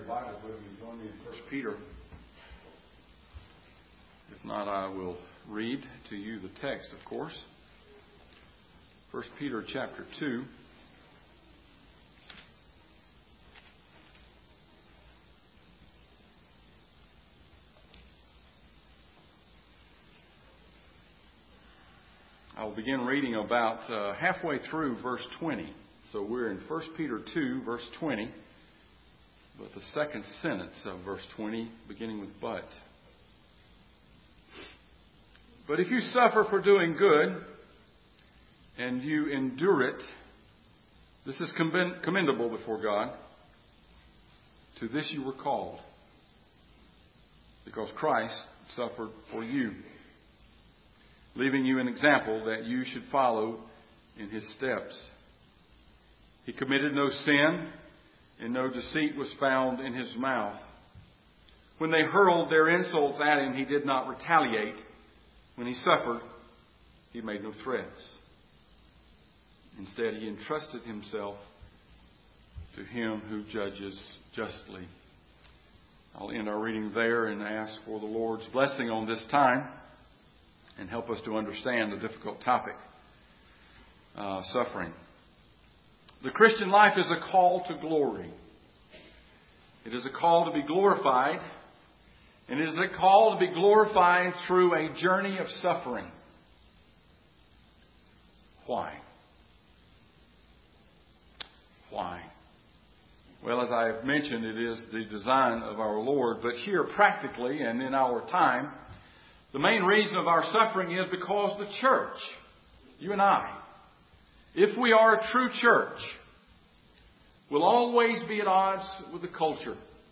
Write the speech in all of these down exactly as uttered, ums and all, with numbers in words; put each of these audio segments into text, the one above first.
Bibles with me, join me in First Peter. If not, I will read to you the text, of course. First Peter chapter two. I will begin reading about uh, halfway through verse twenty. So we're in First Peter two, verse twenty. But the second sentence of verse twenty, beginning with but. But if you suffer for doing good, and you endure it, this is commendable before God. To this you were called, because Christ suffered for you, leaving you an example that you should follow in His steps. He committed no sin, and no deceit was found in His mouth. When they hurled their insults at Him, He did not retaliate. When He suffered, He made no threats. Instead, He entrusted Himself to Him who judges justly. I'll end our reading there and ask for the Lord's blessing on this time and help us to understand the difficult topic, uh, suffering. The Christian life is a call to glory. It is a call to be glorified. And it is a call to be glorified through a journey of suffering. Why? Why? Well, as I have mentioned, it is the design of our Lord. But here, practically, and in our time, the main reason of our suffering is because the church, you and I, if we are a true church, will always be at odds with the culture.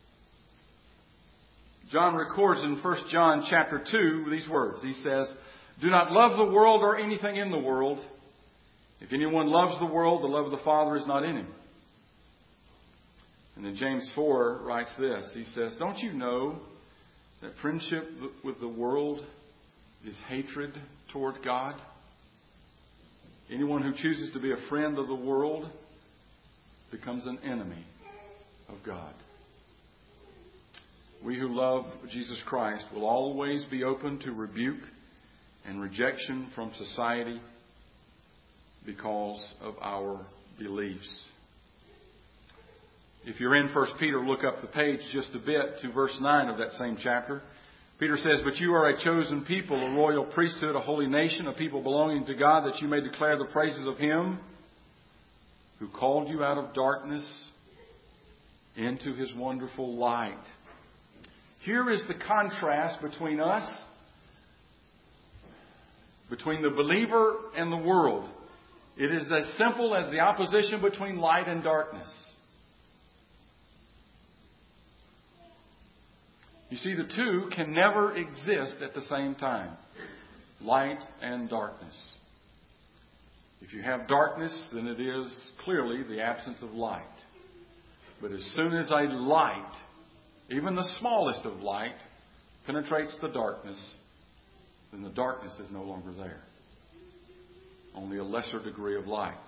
John records in First John chapter two these words. He says, "Do not love the world or anything in the world. If anyone loves the world, the love of the Father is not in him." And then James four writes this. He says, "Don't you know that friendship with the world is hatred toward God? Anyone who chooses to be a friend of the world becomes an enemy of God." We who love Jesus Christ will always be open to rebuke and rejection from society because of our beliefs. If you're in First Peter, look up the page just a bit to verse nine of that same chapter. Peter says, "But you are a chosen people, a royal priesthood, a holy nation, a people belonging to God, that you may declare the praises of Him who called you out of darkness into His wonderful light." Here is the contrast between us, between the believer and the world. It is as simple as the opposition between light and darkness. You see, the two can never exist at the same time. Light and darkness. If you have darkness, then it is clearly the absence of light. But as soon as a light, even the smallest of light, penetrates the darkness, then the darkness is no longer there. Only a lesser degree of light.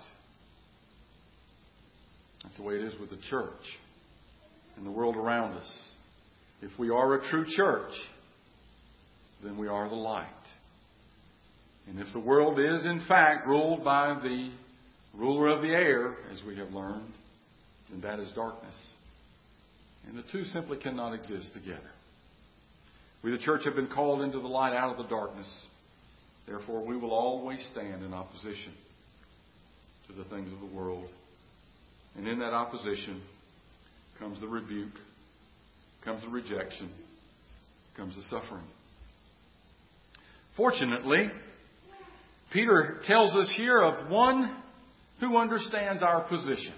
That's the way it is with the church and the world around us. If we are a true church, then we are the light. And if the world is, in fact, ruled by the ruler of the air, as we have learned, then that is darkness. And the two simply cannot exist together. We, the church, have been called into the light out of the darkness. Therefore, we will always stand in opposition to the things of the world. And in that opposition comes the rebuke, comes the rejection, comes the suffering. Fortunately, Peter tells us here of one who understands our position.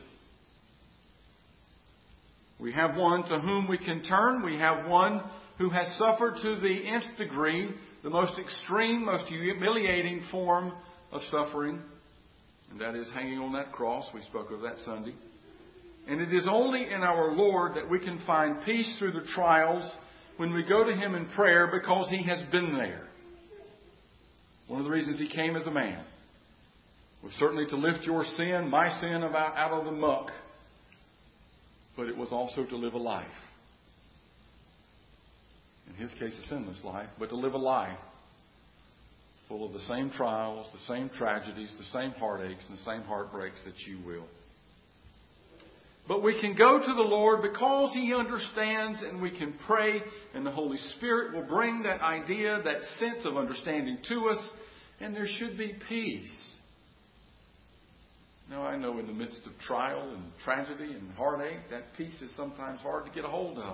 We have one to whom we can turn. We have one who has suffered to the nth degree, the most extreme, most humiliating form of suffering. And that is hanging on that cross. We spoke of that Sunday. And it is only in our Lord that we can find peace through the trials when we go to Him in prayer, because He has been there. One of the reasons He came as a man was certainly to lift your sin, my sin, out of the muck. But it was also to live a life in his case a sinless life, but to live a life full of the same trials, the same tragedies, the same heartaches, and the same heartbreaks that you will. But we can go to the Lord because He understands, and we can pray, and the Holy Spirit will bring that idea, that sense of understanding to us, and there should be peace. Now, I know in the midst of trial and tragedy and heartache, that peace is sometimes hard to get a hold of.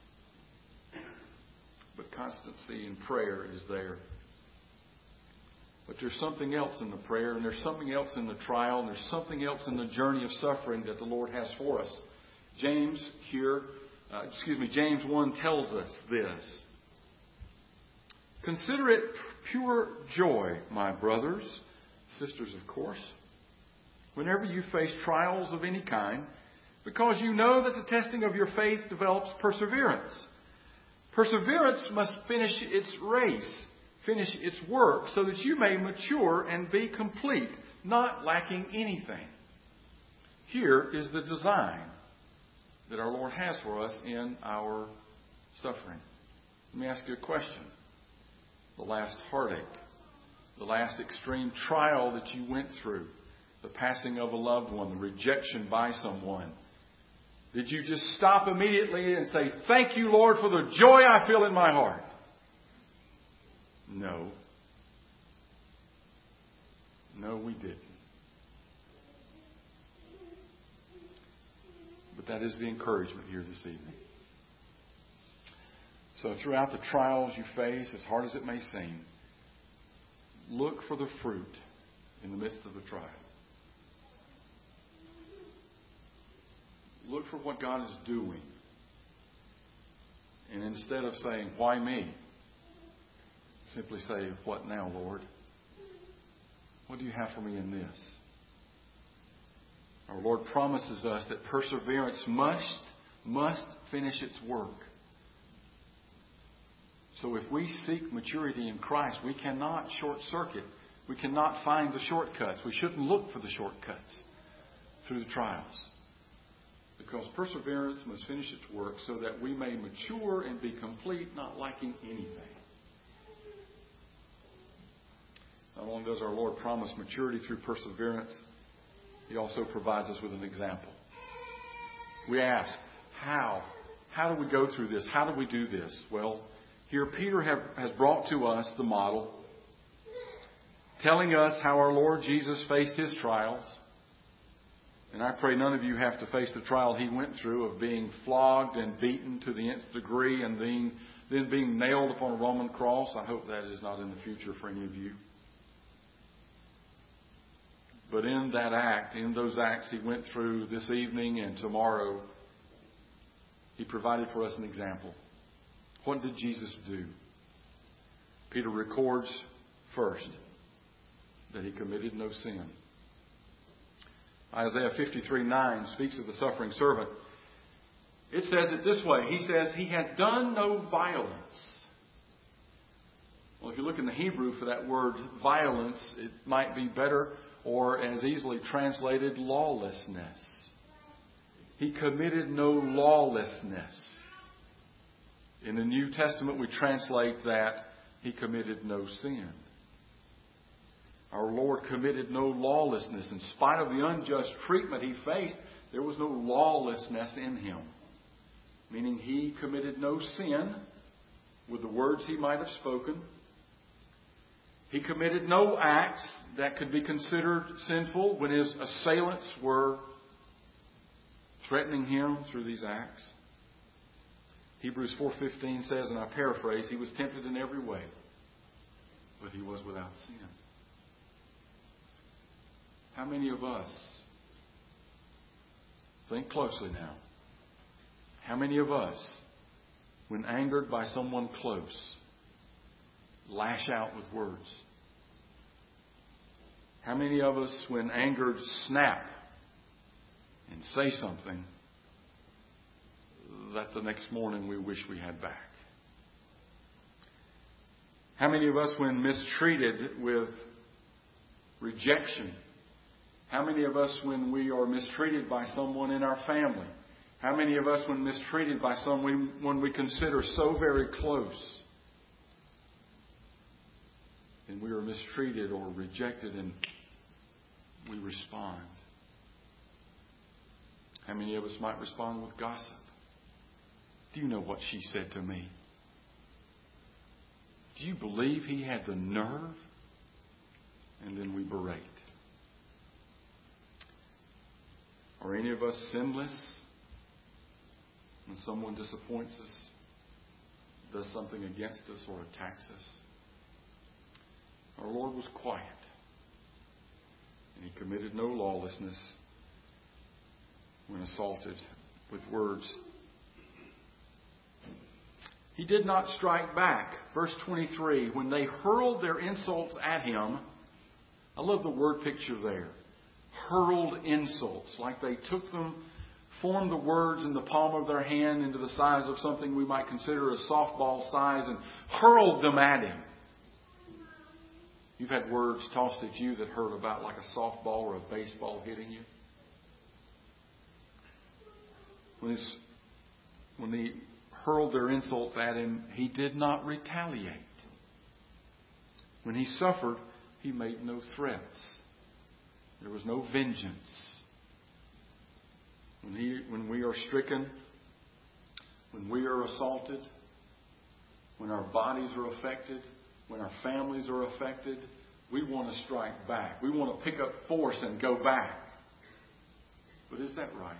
But constancy in prayer is there. But there's something else in the prayer, and there's something else in the trial, and there's something else in the journey of suffering that the Lord has for us. James here, uh, excuse me, James one tells us this. Consider it pure joy, my brothers, sisters, of course, whenever you face trials of any kind, because you know that the testing of your faith develops perseverance. Perseverance must finish its race, finish its work, so that you may mature and be complete, not lacking anything. Here is the design that our Lord has for us in our suffering. Let me ask you a question. The last heartache, the last extreme trial that you went through, the passing of a loved one, the rejection by someone, did you just stop immediately and say, "Thank you, Lord, for the joy I feel in my heart"? No. No, we didn't. But that is the encouragement here this evening. So throughout the trials you face, as hard as it may seem, look for the fruit in the midst of the trial. Look for what God is doing. And instead of saying, "Why me?" simply say, "What now, Lord? What do you have for me in this?" Our Lord promises us that perseverance must, must finish its work. So if we seek maturity in Christ, we cannot short circuit. We cannot find the shortcuts. We shouldn't look for the shortcuts through the trials. Because perseverance must finish its work so that we may mature and be complete, not lacking anything. Not only does our Lord promise maturity through perseverance, He also provides us with an example. We ask, how? How do we go through this? How do we do this? Well, here Peter have, has brought to us the model, telling us how our Lord Jesus faced His trials. And I pray none of you have to face the trial He went through of being flogged and beaten to the nth degree and being, then being nailed upon a Roman cross. I hope that is not in the future for any of you. But in that act, in those acts He went through this evening and tomorrow, He provided for us an example. What did Jesus do? Peter records first that He committed no sin. Isaiah fifty-three nine speaks of the suffering servant. It says it this way. He says, He had done no violence. Well, if you look in the Hebrew for that word violence, it might be better or as easily translated lawlessness. He committed no lawlessness. In the New Testament, we translate that He committed no sin. Our Lord committed no lawlessness. In spite of the unjust treatment He faced, there was no lawlessness in Him. Meaning He committed no sin with the words He might have spoken. He committed no acts that could be considered sinful when His assailants were threatening Him through these acts. Hebrews four fifteen says, and I paraphrase, He was tempted in every way, but He was without sin. How many of us, think closely now, how many of us, when angered by someone close, lash out with words? How many of us, when angered, snap and say something that the next morning we wish we had back? How many of us, when mistreated with rejection, how many of us, when we are mistreated by someone in our family, How many of us, when mistreated by someone we consider so very close, and we are mistreated or rejected and we respond? How many of us might respond with gossip? Do you know what she said to me? Do you believe he had the nerve? And then we berate. Are any of us sinless when someone disappoints us, does something against us, or attacks us? Our Lord was quiet, and He committed no lawlessness when assaulted with words. He did not strike back. Verse twenty-three, when they hurled their insults at Him, I love the word picture there. Hurled insults, like they took them, formed the words in the palm of their hand into the size of something we might consider a softball size, and hurled them at Him. You've had words tossed at you that hurt about like a softball or a baseball hitting you. When, his, when they hurled their insults at Him, He did not retaliate. When He suffered, He made no threats. There was no vengeance. When, he, when we are stricken, when we are assaulted, when our bodies are affected, when our families are affected, we want to strike back. We want to pick up force and go back. But is that right?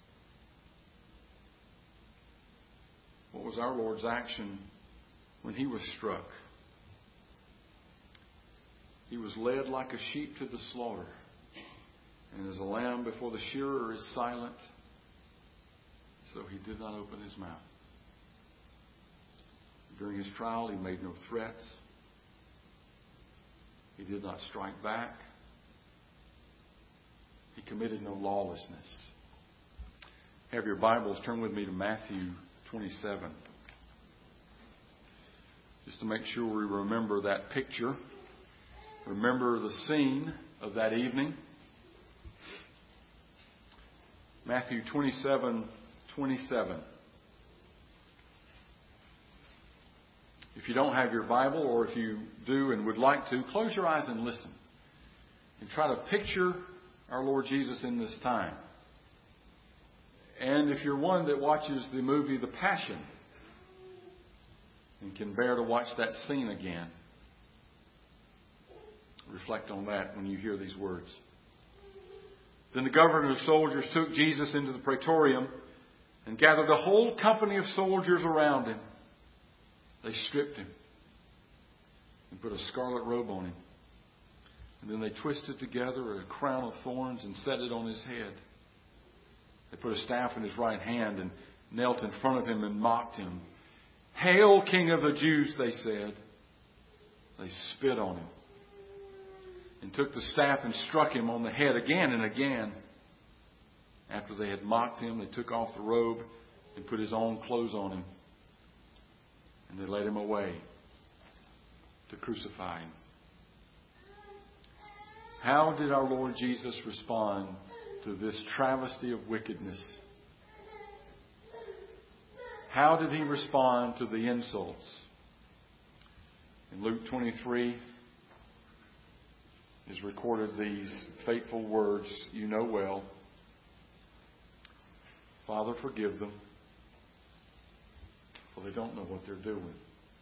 What was our Lord's action when He was struck? He was led like a sheep to the slaughter. And as a lamb before the shearer is silent, so He did not open His mouth. During His trial, He made no threats. He did not strike back. He committed no lawlessness. Have your Bibles, turn with me to Matthew twenty-seven. Just to make sure we remember that picture. Remember the scene of that evening. Matthew twenty-seven twenty-seven. If you don't have your Bible, or if you do and would like to, close your eyes and listen. And try to picture our Lord Jesus in this time. And if you're one that watches the movie The Passion and can bear to watch that scene again, reflect on that when you hear these words. Then the governor of soldiers took Jesus into the praetorium and gathered a whole company of soldiers around Him. They stripped Him and put a scarlet robe on Him. And then they twisted together a crown of thorns and set it on His head. They put a staff in His right hand and knelt in front of Him and mocked Him. "Hail, King of the Jews," they said. They spit on Him and took the staff and struck Him on the head again and again. After they had mocked Him, they took off the robe and put His own clothes on Him. And they led Him away to crucify Him. How did our Lord Jesus respond to this travesty of wickedness? How did He respond to the insults? In Luke twenty-three is recorded these fateful words you know well. "Father, forgive them, for they don't know what they're doing."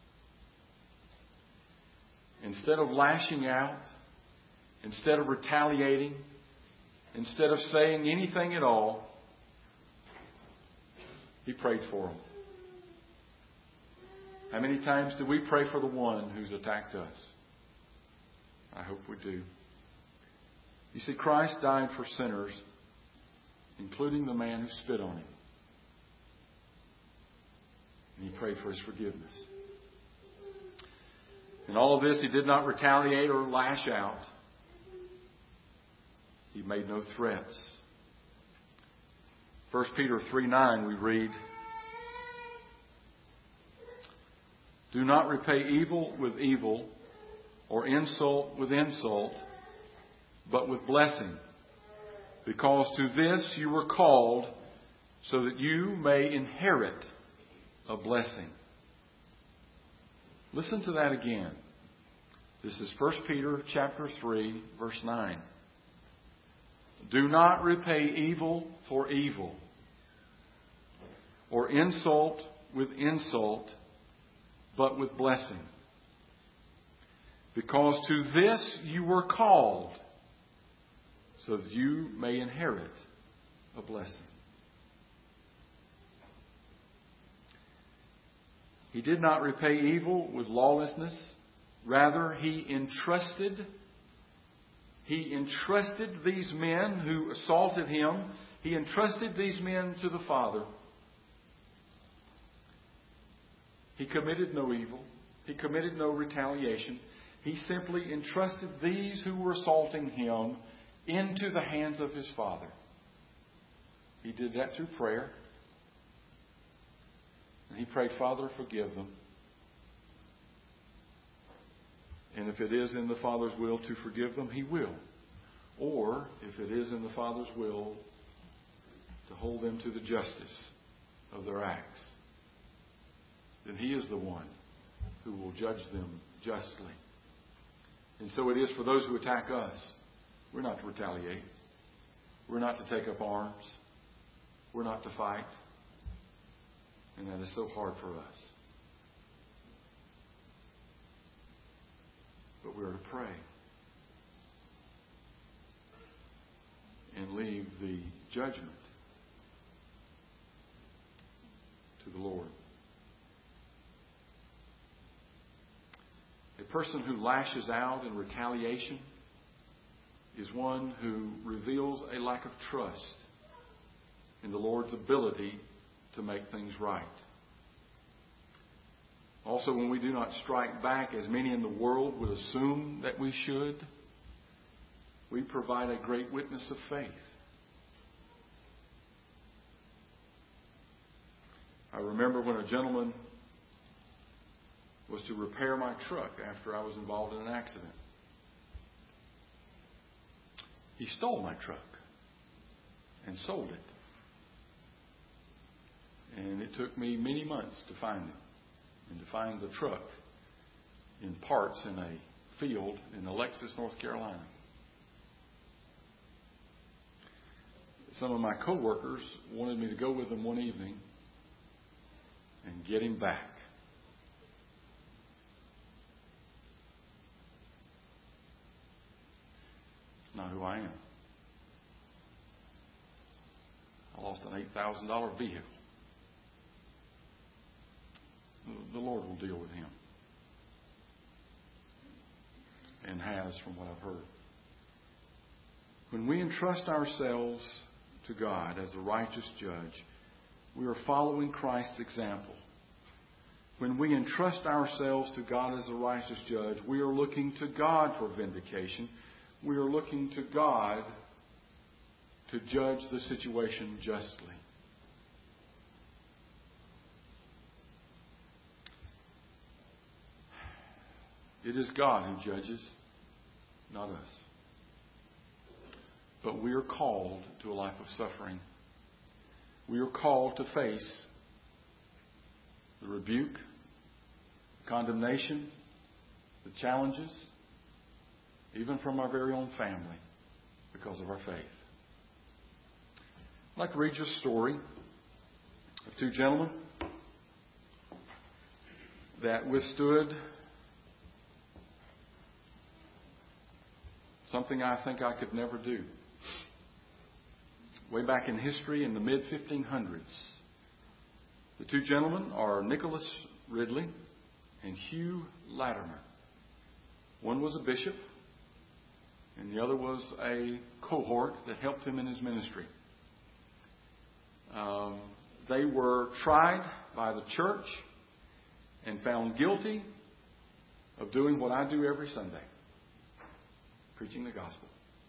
Instead of lashing out, instead of retaliating, instead of saying anything at all, He prayed for them. How many times do we pray for the one who's attacked us? I hope we do. You see, Christ died for sinners, including the man who spit on Him. And He prayed for his forgiveness. In all of this, He did not retaliate or lash out. He made no threats. First Peter three nine we read, "Do not repay evil with evil or insult with insult, but with blessing, because to this you were called, so that you may inherit a blessing. Listen to that again. This is First Peter chapter three, verse nine. Do not repay evil for evil, or insult with insult, but with blessing. Because to this you were called, so that you may inherit a blessing. He did not repay evil with lawlessness. Rather, he entrusted, he entrusted these men who assaulted him, he entrusted these men to the Father. He committed no evil. He committed no retaliation. He simply entrusted these who were assaulting him into the hands of his Father. He did that through prayer. And he prayed, Father, forgive them. And if it is in the Father's will to forgive them, He will. Or, if it is in the Father's will to hold them to the justice of their acts, then He is the one who will judge them justly. And so it is for those who attack us. We're not to retaliate. We're not to take up arms. We're not to fight. And that is so hard for us. But we are to pray and leave the judgment to the Lord. A person who lashes out in retaliation is one who reveals a lack of trust in the Lord's ability to make things right. Also, when we do not strike back, as many in the world would assume that we should, we provide a great witness of faith. I remember when a gentleman was to repair my truck after I was involved in an accident. He stole my truck and sold it. And it took me many months to find him. And to find the truck in parts in a field in Alexis, North Carolina. Some of my co-workers wanted me to go with them one evening and get him back. It's not who I am. I lost an eight thousand dollars vehicle. The Lord will deal with him. And has, from what I've heard. When we entrust ourselves to God as a righteous judge, we are following Christ's example. When we entrust ourselves to God as a righteous judge, we are looking to God for vindication. We are looking to God to judge the situation justly. It is God who judges, not us. But we are called to a life of suffering. We are called to face the rebuke, the condemnation, the challenges, even from our very own family, because of our faith. I'd like to read you a story of two gentlemen that withstood something I think I could never do. Way back in history, in the mid fifteen hundreds, the two gentlemen are Nicholas Ridley and Hugh Latimer. One was a bishop, and the other was a cohort that helped him in his ministry. Um, they were tried by the church and found guilty of doing what I do every Sunday. Preaching the gospel.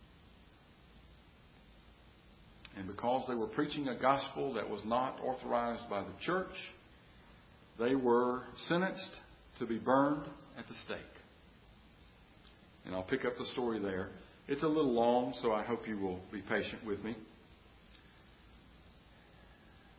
And because they were preaching a gospel that was not authorized by the church, they were sentenced to be burned at the stake. And I'll pick up the story there. It's a little long, so I hope you will be patient with me.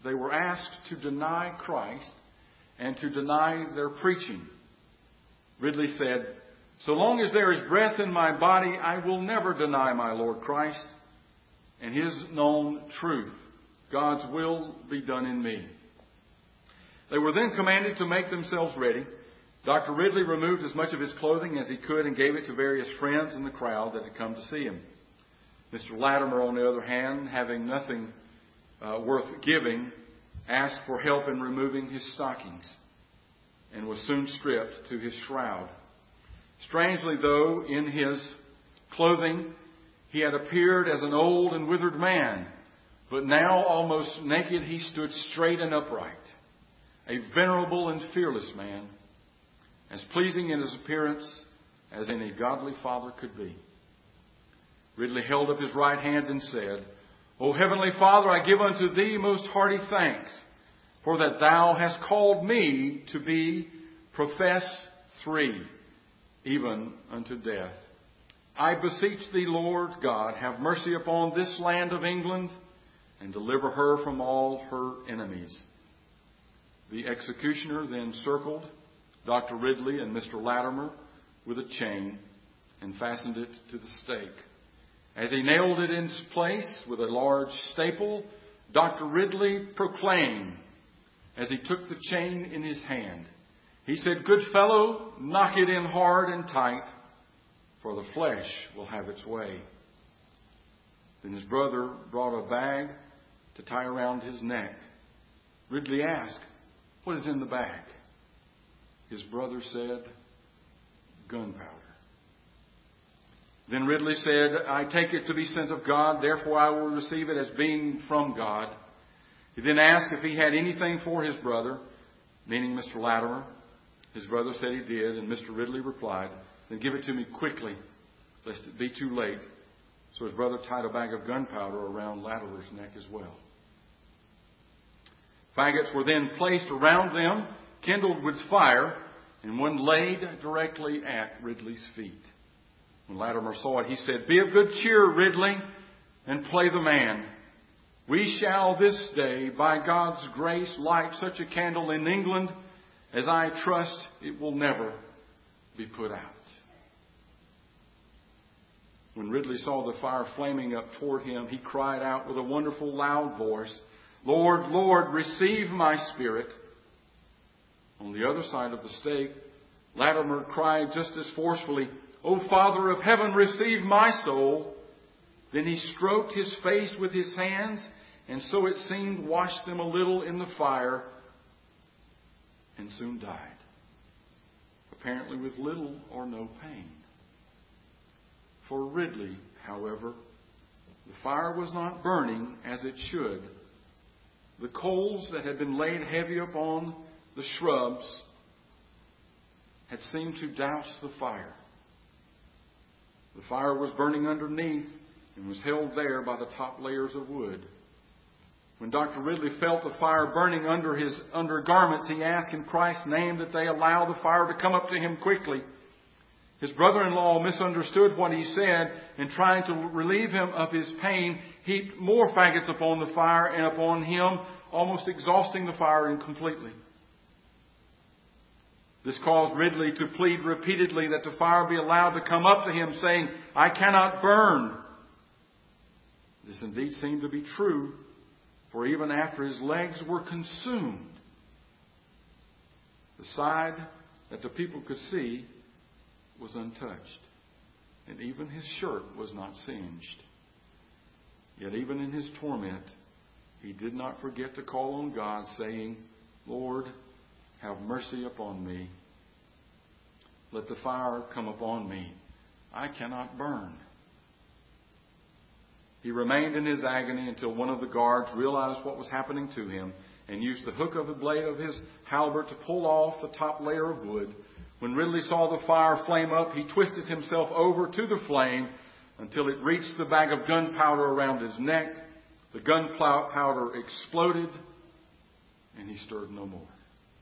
they were asked to deny Christ and to deny their preaching. Ridley said, "So long as there is breath in my body, I will never deny my Lord Christ and His known truth. God's will be done in me." They were then commanded to make themselves ready. Doctor Ridley removed as much of his clothing as he could and gave it to various friends in the crowd that had come to see him. Mister Latimer, on the other hand, having nothing uh, worth giving, asked for help in removing his stockings and was soon stripped to his shroud. Strangely, though, in his clothing, he had appeared as an old and withered man, but now almost naked he stood straight and upright, a venerable and fearless man, as pleasing in his appearance as any godly father could be. Ridley held up his right hand and said, "O Heavenly Father, I give unto Thee most hearty thanks, for that Thou hast called me to be profess free, even unto death. I beseech Thee, Lord God, have mercy upon this land of England, and deliver her from all her enemies." The executioner then circled Doctor Ridley and Mister Latimer with a chain and fastened it to the stake. As he nailed it in place with a large staple, Doctor Ridley proclaimed, as he took the chain in his hand, he said, "Good fellow, knock it in hard and tight, for the flesh will have its way." Then his brother brought a bag to tie around his neck. Ridley asked, "What is in the bag?" His brother said, "Gunpowder." Then Ridley said, "I take it to be sent of God, therefore I will receive it as being from God." He then asked if he had anything for his brother, meaning Mister Latimer. His brother said he did, and Mister Ridley replied, "Then give it to me quickly, lest it be too late." So his brother tied a bag of gunpowder around Latimer's neck as well. Faggots were then placed around them, kindled with fire, and one laid directly at Ridley's feet. When Latimer saw it, he said, "Be of good cheer, Ridley, and play the man. We shall this day, by God's grace, light such a candle in England as I trust it will never be put out." When Ridley saw the fire flaming up toward him, he cried out with a wonderful loud voice, "Lord, Lord, receive my spirit." On the other side of the stake, Latimer cried just as forcefully, "O Father of heaven, receive my soul." Then he stroked his face with his hands, and so it seemed washed them a little in the fire, and soon died, apparently with little or no pain. For Ridley, however, the fire was not burning as it should. The coals that had been laid heavy upon the shrubs had seemed to douse the fire. The fire was burning underneath and was held there by the top layers of wood. When Doctor Ridley felt the fire burning under his undergarments, he asked in Christ's name that they allow the fire to come up to him quickly. His brother-in-law misunderstood what he said, and trying to relieve him of his pain, heaped more faggots upon the fire and upon him, almost exhausting the fire completely. This caused Ridley to plead repeatedly that the fire be allowed to come up to him, saying, "I cannot burn." This indeed seemed to be true, for even after his legs were consumed, the side that the people could see was untouched, and even his shirt was not singed. Yet even in his torment, he did not forget to call on God, saying, "Lord, have mercy upon me. Let the fire come upon me. I cannot burn." He remained in his agony until one of the guards realized what was happening to him and used the hook of the blade of his halberd to pull off the top layer of wood. When Ridley saw the fire flame up, he twisted himself over to the flame until it reached the bag of gunpowder around his neck. The gunpowder exploded, and he stirred no more.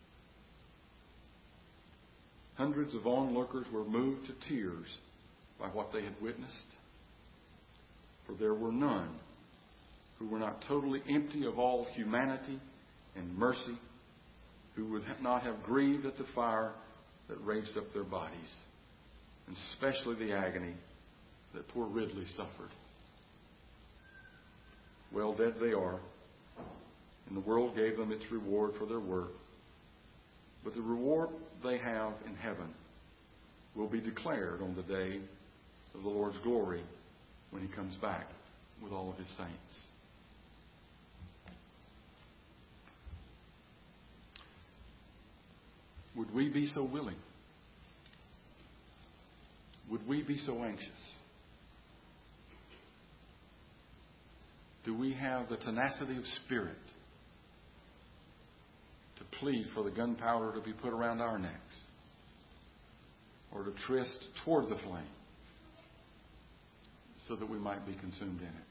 Hundreds of onlookers were moved to tears by what they had witnessed, for there were none who were not totally empty of all humanity and mercy, who would not have grieved at the fire that raged up their bodies, and especially the agony that poor Ridley suffered. Well, dead they are, and the world gave them its reward for their work. But the reward they have in heaven will be declared on the day of the Lord's glory when He comes back with all of His saints. Would we be so willing? Would we be so anxious? Do we have the tenacity of spirit to plead for the gunpowder to be put around our necks, or to twist toward the flame so that we might be consumed in it?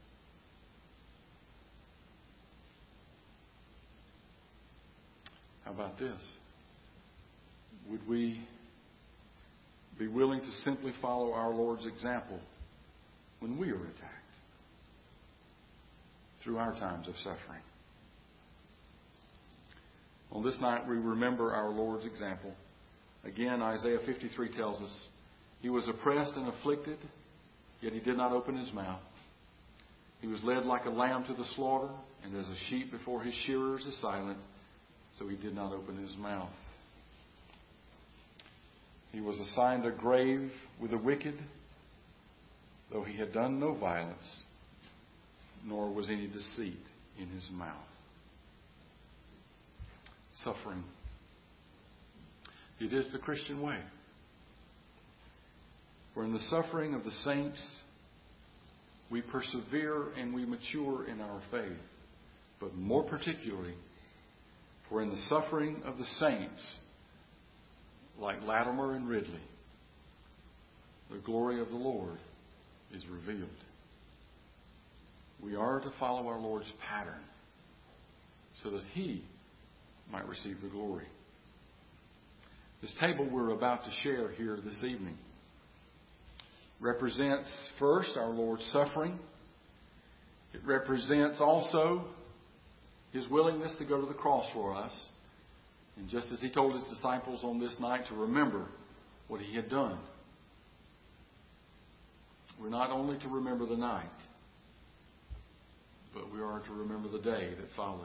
How about this? Would we be willing to simply follow our Lord's example when we are attacked through our times of suffering? On this night, we remember our Lord's example. Again, Isaiah fifty-three tells us, He was oppressed and afflicted, yet He did not open His mouth. He was led like a lamb to the slaughter, and as a sheep before his shearers is silent, so He did not open His mouth. He was assigned a grave with the wicked, though He had done no violence, nor was any deceit in His mouth. Suffering. It is the Christian way. For in the suffering of the saints, we persevere and we mature in our faith. But more particularly, for in the suffering of the saints, like Latimer and Ridley, the glory of the Lord is revealed. We are to follow our Lord's pattern so that He might receive the glory. This table we're about to share here this evening represents first our Lord's suffering. It represents also His willingness to go to the cross for us. And just as He told His disciples on this night to remember what He had done, we're not only to remember the night, but we are to remember the day that followed.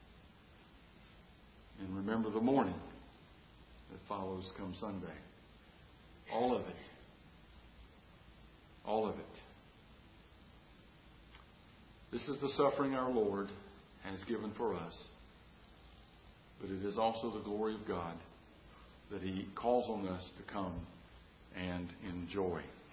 And remember the morning that follows come Sunday. All of it. All of it. This is the suffering our Lord has given for us. But it is also the glory of God that He calls on us to come and enjoy.